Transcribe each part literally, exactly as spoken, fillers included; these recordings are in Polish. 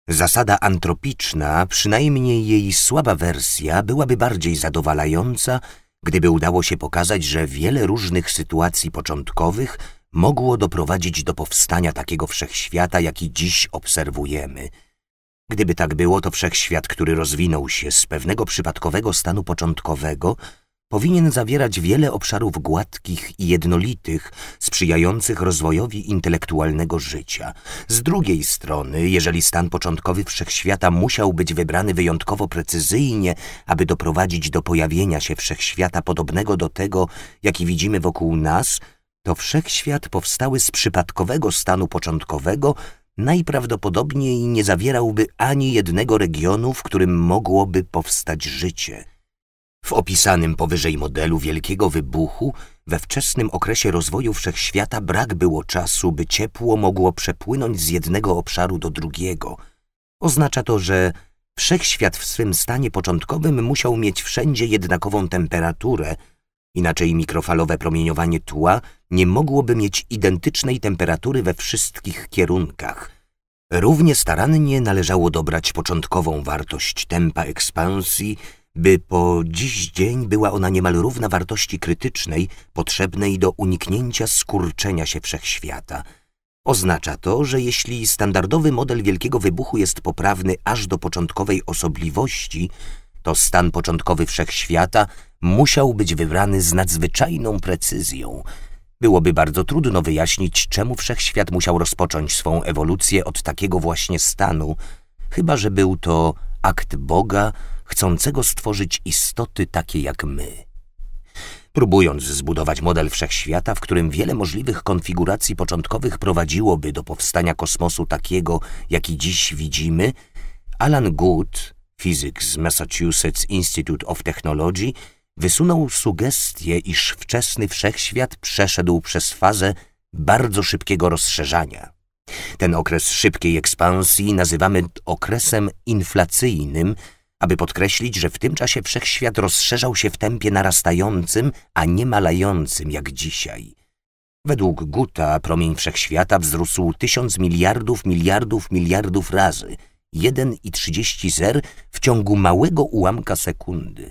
Zasada antropiczna, przynajmniej jej słaba wersja, byłaby bardziej zadowalająca, gdyby udało się pokazać, że wiele różnych sytuacji początkowych mogło doprowadzić do powstania takiego wszechświata, jaki dziś obserwujemy. Gdyby tak było, to wszechświat, który rozwinął się z pewnego przypadkowego stanu początkowego, powinien zawierać wiele obszarów gładkich i jednolitych, sprzyjających rozwojowi intelektualnego życia. Z drugiej strony, jeżeli stan początkowy wszechświata musiał być wybrany wyjątkowo precyzyjnie, aby doprowadzić do pojawienia się wszechświata podobnego do tego, jaki widzimy wokół nas, to wszechświat powstały z przypadkowego stanu początkowego najprawdopodobniej nie zawierałby ani jednego regionu, w którym mogłoby powstać życie. W opisanym powyżej modelu wielkiego wybuchu, we wczesnym okresie rozwoju wszechświata brak było czasu, by ciepło mogło przepłynąć z jednego obszaru do drugiego. Oznacza to, że wszechświat w swym stanie początkowym musiał mieć wszędzie jednakową temperaturę, inaczej mikrofalowe promieniowanie tła nie mogłoby mieć identycznej temperatury we wszystkich kierunkach. Równie starannie należało dobrać początkową wartość tempa ekspansji, by po dziś dzień była ona niemal równa wartości krytycznej potrzebnej do uniknięcia skurczenia się wszechświata. Oznacza to, że jeśli standardowy model wielkiego wybuchu jest poprawny aż do początkowej osobliwości, to stan początkowy wszechświata musiał być wybrany z nadzwyczajną precyzją. Byłoby bardzo trudno wyjaśnić, czemu wszechświat musiał rozpocząć swą ewolucję od takiego właśnie stanu, chyba że był to akt Boga, chcącego stworzyć istoty takie jak my. Próbując zbudować model wszechświata, w którym wiele możliwych konfiguracji początkowych prowadziłoby do powstania kosmosu takiego, jaki dziś widzimy, Alan Guth, fizyk z Massachusetts Institute of Technology, wysunął sugestię, iż wczesny wszechświat przeszedł przez fazę bardzo szybkiego rozszerzania. Ten okres szybkiej ekspansji nazywamy okresem inflacyjnym, aby podkreślić, że w tym czasie wszechświat rozszerzał się w tempie narastającym, a nie malającym jak dzisiaj. Według Gutha promień wszechświata wzrósł tysiąc miliardów miliardów miliardów razy, jeden i trzydzieści zer w ciągu małego ułamka sekundy.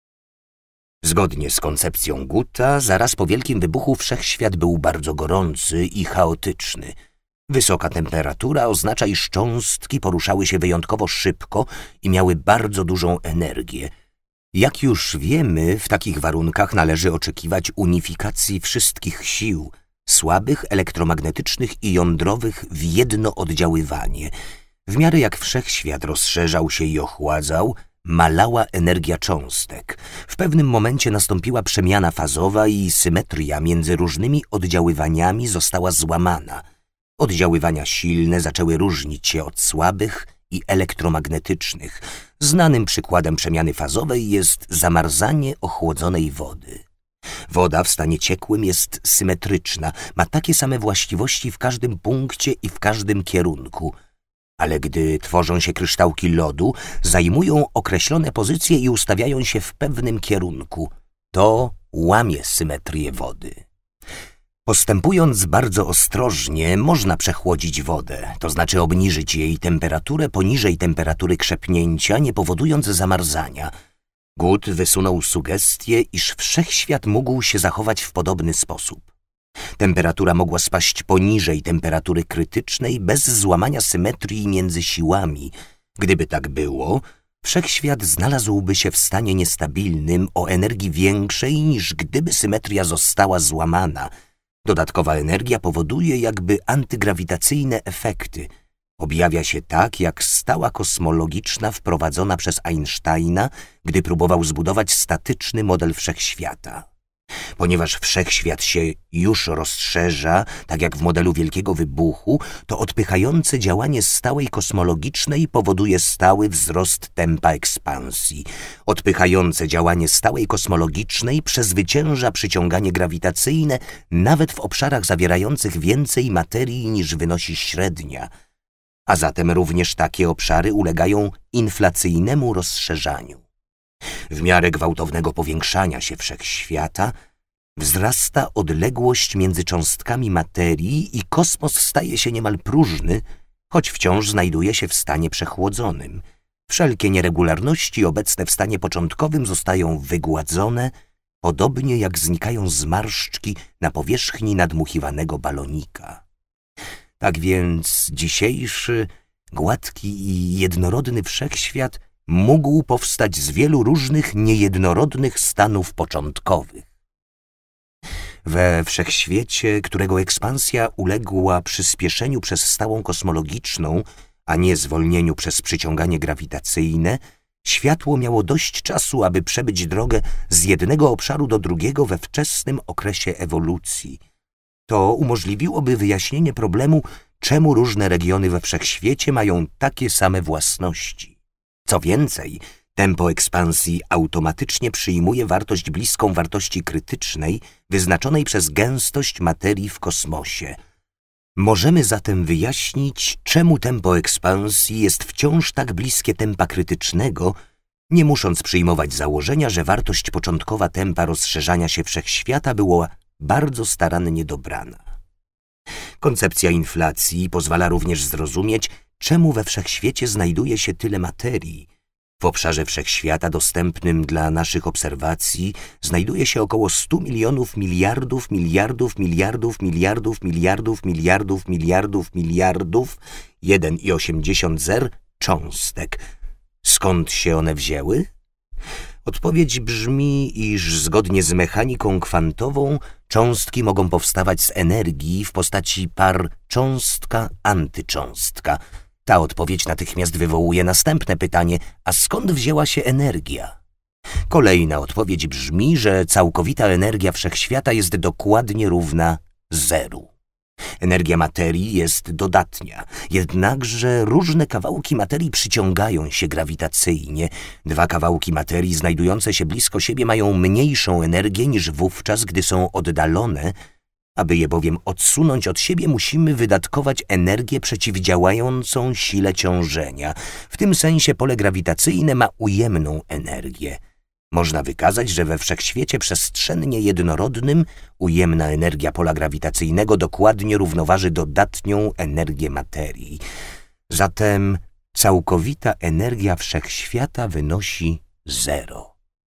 Zgodnie z koncepcją Gutha, zaraz po wielkim wybuchu wszechświat był bardzo gorący i chaotyczny. Wysoka temperatura oznacza, iż cząstki poruszały się wyjątkowo szybko i miały bardzo dużą energię. Jak już wiemy, w takich warunkach należy oczekiwać unifikacji wszystkich sił, słabych, elektromagnetycznych i jądrowych w jedno oddziaływanie. W miarę jak wszechświat rozszerzał się i ochładzał, malała energia cząstek. W pewnym momencie nastąpiła przemiana fazowa i symetria między różnymi oddziaływaniami została złamana. Oddziaływania silne zaczęły różnić się od słabych i elektromagnetycznych. Znanym przykładem przemiany fazowej jest zamarzanie ochłodzonej wody. Woda w stanie ciekłym jest symetryczna, ma takie same właściwości w każdym punkcie i w każdym kierunku. Ale gdy tworzą się kryształki lodu, zajmują określone pozycje i ustawiają się w pewnym kierunku. To łamie symetrię wody. Postępując bardzo ostrożnie, można przechłodzić wodę, to znaczy obniżyć jej temperaturę poniżej temperatury krzepnięcia, nie powodując zamarzania. Guth wysunął sugestię, iż wszechświat mógł się zachować w podobny sposób. Temperatura mogła spaść poniżej temperatury krytycznej bez złamania symetrii między siłami. Gdyby tak było, wszechświat znalazłby się w stanie niestabilnym o energii większej niż gdyby symetria została złamana. Dodatkowa energia powoduje jakby antygrawitacyjne efekty. Objawia się tak, jak stała kosmologiczna wprowadzona przez Einsteina, gdy próbował zbudować statyczny model wszechświata. Ponieważ wszechświat się już rozszerza, tak jak w modelu wielkiego wybuchu, to odpychające działanie stałej kosmologicznej powoduje stały wzrost tempa ekspansji. Odpychające działanie stałej kosmologicznej przezwycięża przyciąganie grawitacyjne nawet w obszarach zawierających więcej materii niż wynosi średnia. A zatem również takie obszary ulegają inflacyjnemu rozszerzaniu. W miarę gwałtownego powiększania się wszechświata wzrasta odległość między cząstkami materii i kosmos staje się niemal próżny, choć wciąż znajduje się w stanie przechłodzonym. Wszelkie nieregularności obecne w stanie początkowym zostają wygładzone, podobnie jak znikają zmarszczki na powierzchni nadmuchiwanego balonika. Tak więc dzisiejszy, gładki i jednorodny wszechświat mógł powstać z wielu różnych niejednorodnych stanów początkowych. We wszechświecie, którego ekspansja uległa przyspieszeniu przez stałą kosmologiczną, a nie zwolnieniu przez przyciąganie grawitacyjne, światło miało dość czasu, aby przebyć drogę z jednego obszaru do drugiego we wczesnym okresie ewolucji. To umożliwiłoby wyjaśnienie problemu, czemu różne regiony we wszechświecie mają takie same własności. Co więcej, tempo ekspansji automatycznie przyjmuje wartość bliską wartości krytycznej wyznaczonej przez gęstość materii w kosmosie. Możemy zatem wyjaśnić, czemu tempo ekspansji jest wciąż tak bliskie tempa krytycznego, nie musząc przyjmować założenia, że wartość początkowa tempa rozszerzania się wszechświata była bardzo starannie dobrana. Koncepcja inflacji pozwala również zrozumieć, czemu we wszechświecie znajduje się tyle materii. W obszarze wszechświata dostępnym dla naszych obserwacji znajduje się około stu milionów miliardów, miliardów, miliardów, miliardów, miliardów, miliardów, miliardów, miliardów, jeden i osiemdziesiąt zer cząstek. Skąd się one wzięły? Odpowiedź brzmi, iż zgodnie z mechaniką kwantową cząstki mogą powstawać z energii w postaci par cząstka-antycząstka. Ta odpowiedź natychmiast wywołuje następne pytanie, a skąd wzięła się energia? Kolejna odpowiedź brzmi, że całkowita energia wszechświata jest dokładnie równa zeru. Energia materii jest dodatnia, jednakże różne kawałki materii przyciągają się grawitacyjnie. Dwa kawałki materii znajdujące się blisko siebie mają mniejszą energię niż wówczas, gdy są oddalone. Aby je bowiem odsunąć od siebie, musimy wydatkować energię przeciwdziałającą sile ciążenia. W tym sensie pole grawitacyjne ma ujemną energię. Można wykazać, że we wszechświecie przestrzennie jednorodnym ujemna energia pola grawitacyjnego dokładnie równoważy dodatnią energię materii. Zatem całkowita energia wszechświata wynosi zero.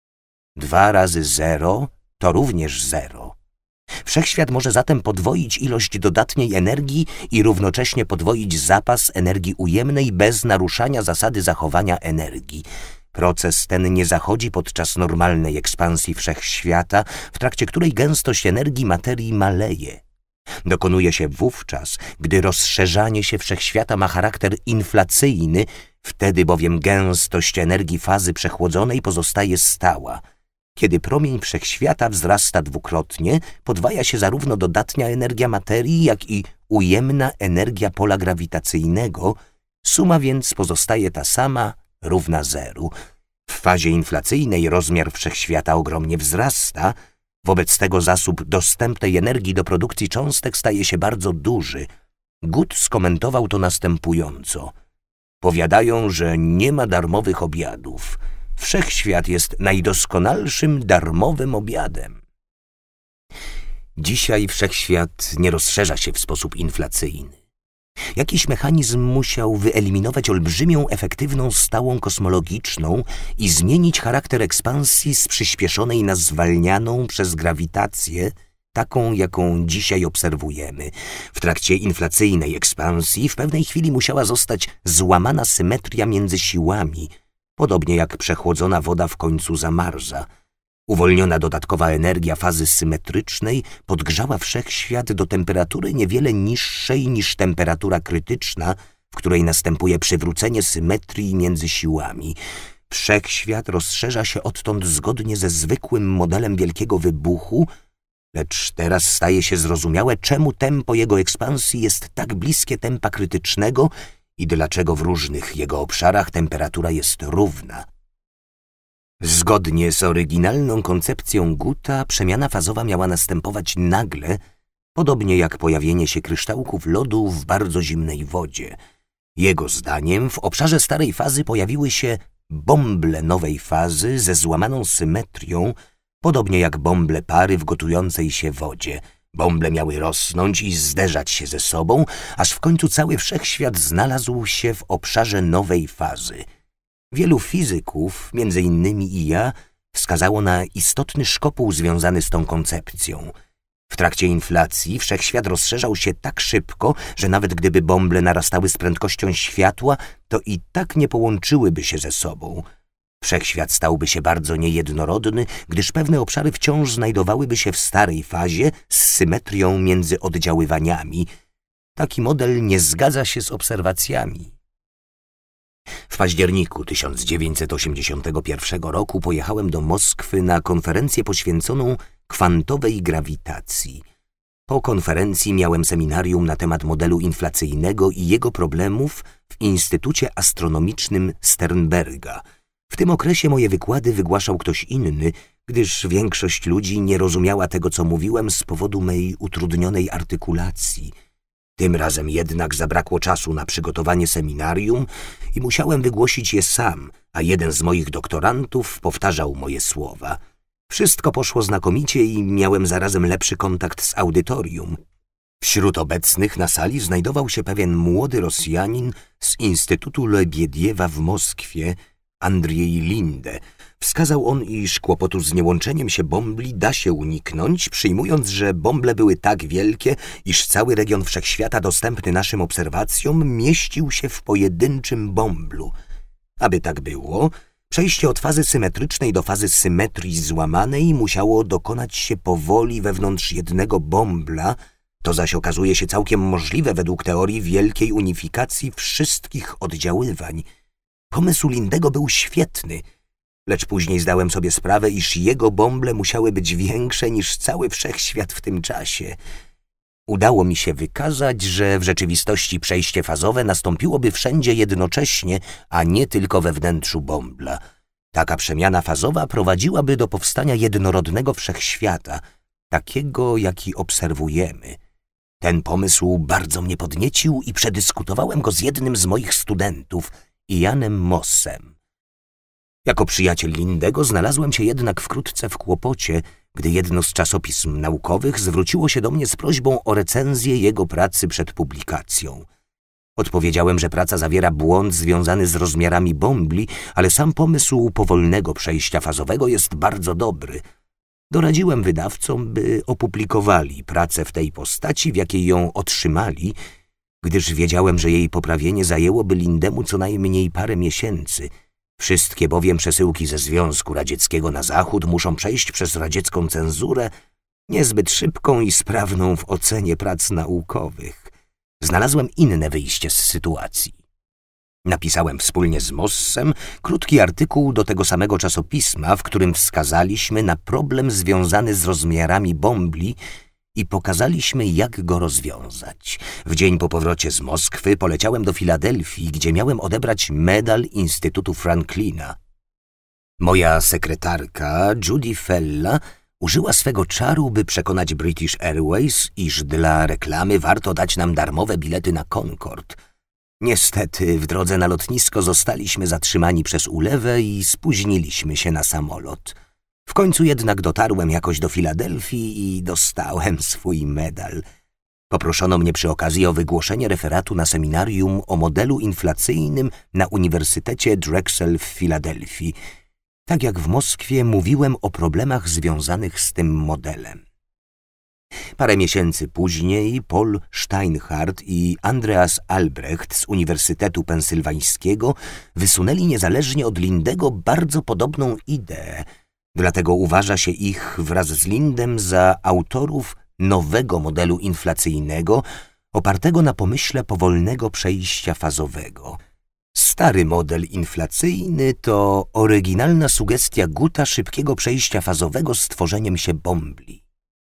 Dwa razy zero to również zero. Wszechświat może zatem podwoić ilość dodatniej energii i równocześnie podwoić zapas energii ujemnej bez naruszania zasady zachowania energii. Proces ten nie zachodzi podczas normalnej ekspansji wszechświata, w trakcie której gęstość energii materii maleje. Dokonuje się wówczas, gdy rozszerzanie się wszechświata ma charakter inflacyjny, wtedy bowiem gęstość energii fazy przechłodzonej pozostaje stała. Kiedy promień wszechświata wzrasta dwukrotnie, podwaja się zarówno dodatnia energia materii, jak i ujemna energia pola grawitacyjnego, suma więc pozostaje ta sama, równa zeru. W fazie inflacyjnej rozmiar wszechświata ogromnie wzrasta, wobec tego zasób dostępnej energii do produkcji cząstek staje się bardzo duży. Good skomentował to następująco. Powiadają, że nie ma darmowych obiadów. Wszechświat jest najdoskonalszym darmowym obiadem. Dzisiaj wszechświat nie rozszerza się w sposób inflacyjny. Jakiś mechanizm musiał wyeliminować olbrzymią, efektywną stałą kosmologiczną i zmienić charakter ekspansji z przyspieszonej na zwalnianą przez grawitację, taką, jaką dzisiaj obserwujemy. W trakcie inflacyjnej ekspansji w pewnej chwili musiała zostać złamana symetria między siłami, podobnie jak przechłodzona woda w końcu zamarza. Uwolniona dodatkowa energia fazy symetrycznej podgrzała wszechświat do temperatury niewiele niższej niż temperatura krytyczna, w której następuje przywrócenie symetrii między siłami. Wszechświat rozszerza się odtąd zgodnie ze zwykłym modelem wielkiego wybuchu, lecz teraz staje się zrozumiałe, czemu tempo jego ekspansji jest tak bliskie tempa krytycznego i dlaczego w różnych jego obszarach temperatura jest równa. Zgodnie z oryginalną koncepcją Guta przemiana fazowa miała następować nagle, podobnie jak pojawienie się kryształków lodu w bardzo zimnej wodzie. Jego zdaniem w obszarze starej fazy pojawiły się bąble nowej fazy ze złamaną symetrią, podobnie jak bąble pary w gotującej się wodzie. Bąble miały rosnąć i zderzać się ze sobą, aż w końcu cały wszechświat znalazł się w obszarze nowej fazy. Wielu fizyków, między innymi i ja, wskazało na istotny szkopuł związany z tą koncepcją. W trakcie inflacji wszechświat rozszerzał się tak szybko, że nawet gdyby bąble narastały z prędkością światła, to i tak nie połączyłyby się ze sobą. Wszechświat stałby się bardzo niejednorodny, gdyż pewne obszary wciąż znajdowałyby się w starej fazie z symetrią między oddziaływaniami. Taki model nie zgadza się z obserwacjami. W październiku tysiąc dziewięćset osiemdziesiątego pierwszego roku pojechałem do Moskwy na konferencję poświęconą kwantowej grawitacji. Po konferencji miałem seminarium na temat modelu inflacyjnego i jego problemów w Instytucie Astronomicznym Sternberga. W tym okresie moje wykłady wygłaszał ktoś inny, gdyż większość ludzi nie rozumiała tego, co mówiłem z powodu mej utrudnionej artykulacji. Tym razem jednak zabrakło czasu na przygotowanie seminarium i musiałem wygłosić je sam, a jeden z moich doktorantów powtarzał moje słowa. Wszystko poszło znakomicie i miałem zarazem lepszy kontakt z audytorium. Wśród obecnych na sali znajdował się pewien młody Rosjanin z Instytutu Lebiediewa w Moskwie, Andrzej Linde. Wskazał on, iż kłopotu z niełączeniem się bąbli da się uniknąć, przyjmując, że bąble były tak wielkie, iż cały region wszechświata dostępny naszym obserwacjom mieścił się w pojedynczym bąblu. Aby tak było, przejście od fazy symetrycznej do fazy symetrii złamanej musiało dokonać się powoli wewnątrz jednego bąbla, to zaś okazuje się całkiem możliwe według teorii wielkiej unifikacji wszystkich oddziaływań. Pomysł Lindego był świetny, lecz później zdałem sobie sprawę, iż jego bąble musiały być większe niż cały wszechświat w tym czasie. Udało mi się wykazać, że w rzeczywistości przejście fazowe nastąpiłoby wszędzie jednocześnie, a nie tylko we wnętrzu bąbla. Taka przemiana fazowa prowadziłaby do powstania jednorodnego wszechświata, takiego, jaki obserwujemy. Ten pomysł bardzo mnie podniecił i przedyskutowałem go z jednym z moich studentów, Janem Mossem. Jako przyjaciel Lindego znalazłem się jednak wkrótce w kłopocie, gdy jedno z czasopism naukowych zwróciło się do mnie z prośbą o recenzję jego pracy przed publikacją. Odpowiedziałem, że praca zawiera błąd związany z rozmiarami bąbli, ale sam pomysł powolnego przejścia fazowego jest bardzo dobry. Doradziłem wydawcom, by opublikowali pracę w tej postaci, w jakiej ją otrzymali, gdyż wiedziałem, że jej poprawienie zajęłoby Lindemu co najmniej parę miesięcy. Wszystkie bowiem przesyłki ze Związku Radzieckiego na Zachód muszą przejść przez radziecką cenzurę, niezbyt szybką i sprawną w ocenie prac naukowych. Znalazłem inne wyjście z sytuacji. Napisałem wspólnie z Mossem krótki artykuł do tego samego czasopisma, w którym wskazaliśmy na problem związany z rozmiarami bąbli i pokazaliśmy, jak go rozwiązać. W dzień po powrocie z Moskwy poleciałem do Filadelfii, gdzie miałem odebrać medal Instytutu Franklina. Moja sekretarka, Judy Fella, użyła swego czaru, by przekonać British Airways, iż dla reklamy warto dać nam darmowe bilety na Concorde. Niestety, w drodze na lotnisko zostaliśmy zatrzymani przez ulewę i spóźniliśmy się na samolot. W końcu jednak dotarłem jakoś do Filadelfii i dostałem swój medal. Poproszono mnie przy okazji o wygłoszenie referatu na seminarium o modelu inflacyjnym na Uniwersytecie Drexel w Filadelfii. Tak jak w Moskwie mówiłem o problemach związanych z tym modelem. Parę miesięcy później Paul Steinhardt i Andreas Albrecht z Uniwersytetu Pensylwańskiego wysunęli niezależnie od Lindego bardzo podobną ideę. Dlatego uważa się ich wraz z Lindem za autorów nowego modelu inflacyjnego opartego na pomyśle powolnego przejścia fazowego. Stary model inflacyjny to oryginalna sugestia Guta szybkiego przejścia fazowego z tworzeniem się bąbli.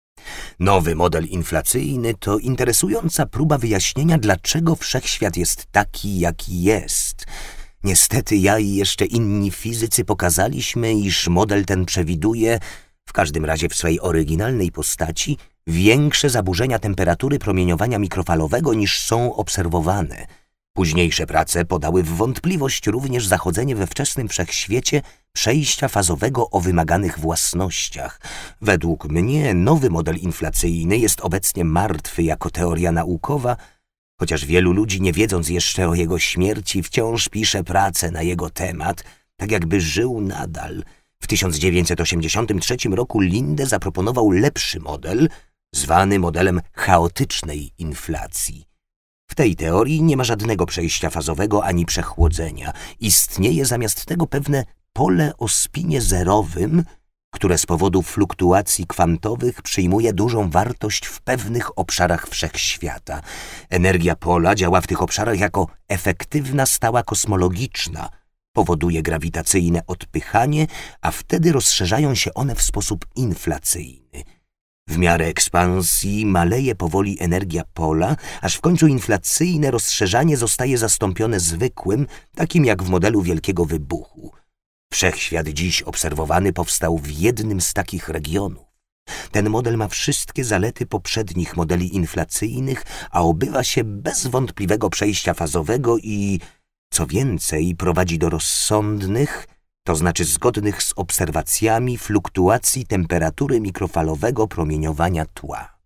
Nowy model inflacyjny to interesująca próba wyjaśnienia, dlaczego wszechświat jest taki, jaki jest. Niestety ja i jeszcze inni fizycy pokazaliśmy, iż model ten przewiduje, w każdym razie w swej oryginalnej postaci, większe zaburzenia temperatury promieniowania mikrofalowego niż są obserwowane. Późniejsze prace podały w wątpliwość również zachodzenie we wczesnym wszechświecie przejścia fazowego o wymaganych własnościach. Według mnie nowy model inflacyjny jest obecnie martwy jako teoria naukowa, chociaż wielu ludzi, nie wiedząc jeszcze o jego śmierci, wciąż pisze prace na jego temat, tak jakby żył nadal. W tysiąc dziewięćset osiemdziesiątym trzecim roku Linde zaproponował lepszy model, zwany modelem chaotycznej inflacji. W tej teorii nie ma żadnego przejścia fazowego ani przechłodzenia. Istnieje zamiast tego pewne pole o spinie zerowym, które z powodu fluktuacji kwantowych przyjmuje dużą wartość w pewnych obszarach wszechświata. Energia pola działa w tych obszarach jako efektywna stała kosmologiczna. Powoduje grawitacyjne odpychanie, a wtedy rozszerzają się one w sposób inflacyjny. W miarę ekspansji maleje powoli energia pola, aż w końcu inflacyjne rozszerzanie zostaje zastąpione zwykłym, takim jak w modelu Wielkiego Wybuchu. Wszechświat dziś obserwowany powstał w jednym z takich regionów. Ten model ma wszystkie zalety poprzednich modeli inflacyjnych, a obywa się bez wątpliwego przejścia fazowego i, co więcej, prowadzi do rozsądnych, to znaczy zgodnych z obserwacjami fluktuacji temperatury mikrofalowego promieniowania tła.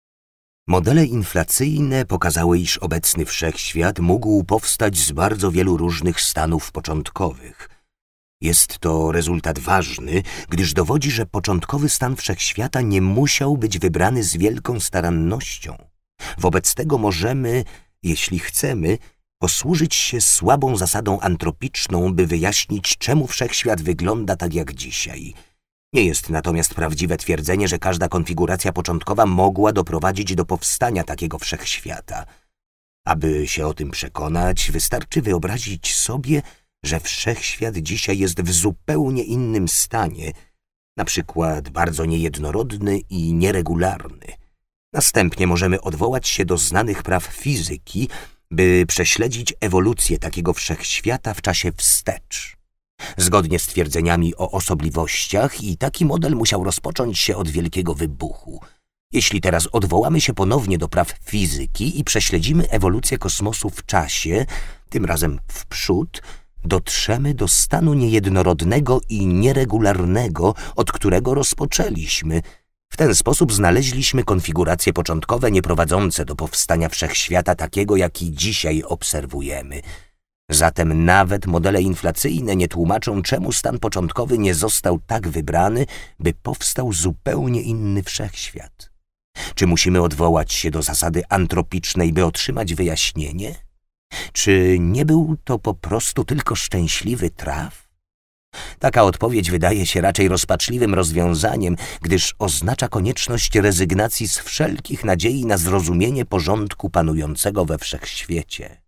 Modele inflacyjne pokazały, iż obecny wszechświat mógł powstać z bardzo wielu różnych stanów początkowych. Jest to rezultat ważny, gdyż dowodzi, że początkowy stan wszechświata nie musiał być wybrany z wielką starannością. Wobec tego możemy, jeśli chcemy, posłużyć się słabą zasadą antropiczną, by wyjaśnić, czemu wszechświat wygląda tak jak dzisiaj. Nie jest natomiast prawdziwe twierdzenie, że każda konfiguracja początkowa mogła doprowadzić do powstania takiego wszechświata. Aby się o tym przekonać, wystarczy wyobrazić sobie, że wszechświat dzisiaj jest w zupełnie innym stanie, na przykład bardzo niejednorodny i nieregularny. Następnie możemy odwołać się do znanych praw fizyki, by prześledzić ewolucję takiego wszechświata w czasie wstecz. Zgodnie z twierdzeniami o osobliwościach i taki model musiał rozpocząć się od Wielkiego Wybuchu. Jeśli teraz odwołamy się ponownie do praw fizyki i prześledzimy ewolucję kosmosu w czasie, tym razem w przód, dotrzemy do stanu niejednorodnego i nieregularnego, od którego rozpoczęliśmy. W ten sposób znaleźliśmy konfiguracje początkowe nieprowadzące do powstania wszechświata takiego, jaki dzisiaj obserwujemy. Zatem nawet modele inflacyjne nie tłumaczą, czemu stan początkowy nie został tak wybrany, by powstał zupełnie inny wszechświat. Czy musimy odwołać się do zasady antropicznej, by otrzymać wyjaśnienie? Czy nie był to po prostu tylko szczęśliwy traf? Taka odpowiedź wydaje się raczej rozpaczliwym rozwiązaniem, gdyż oznacza konieczność rezygnacji z wszelkich nadziei na zrozumienie porządku panującego we wszechświecie.